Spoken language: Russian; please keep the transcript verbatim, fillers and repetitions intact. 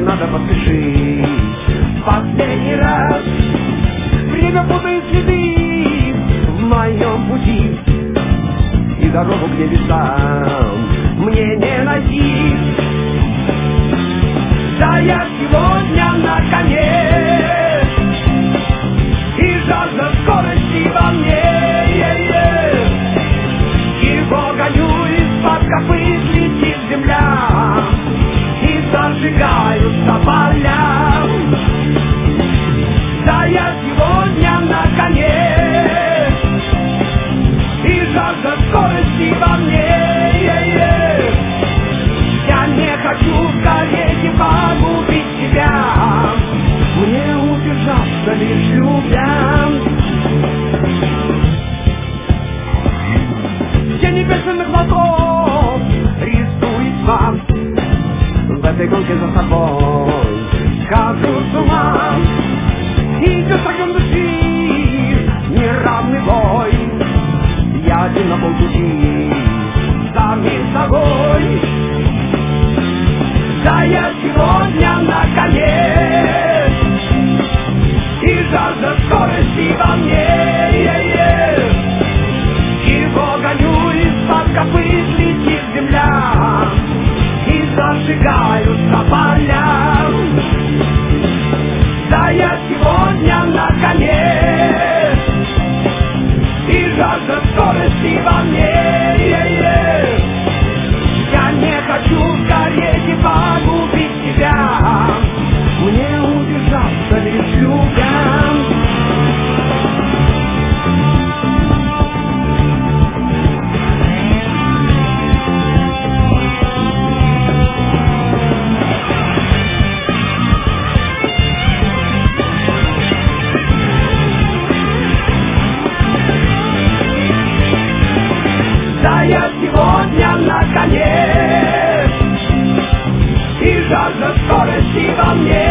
надо поспешить. Последний раз время путает следы в моем пути, и дорогу к небесам мне не найти. Да я сегодня на коне, и жажда скорости во мне. Его гоню, из-под копыт летит земля, и зажигаются поля. Да я сегодня на коне, и жажда скорости во мне. Я не хочу гореть и погубить себя, мне удержаться лишь любя. Тени бешеных волков рисует вам в этой гонке за собой. Схожу с ума, идет огонь души, неравный бой. Я один на полпути с самим собой. Да я сегодня на коне, и жажда скорости во мне. Его гоню, из-под копыт летит земля, и зажигаются поля. Да я сегодня на коне, и жажда скорости во мне. Я не хочу гореть и погубить себя, мне удержаться лишь любя. Да я сегодня на коне, и жажда скорости во мне.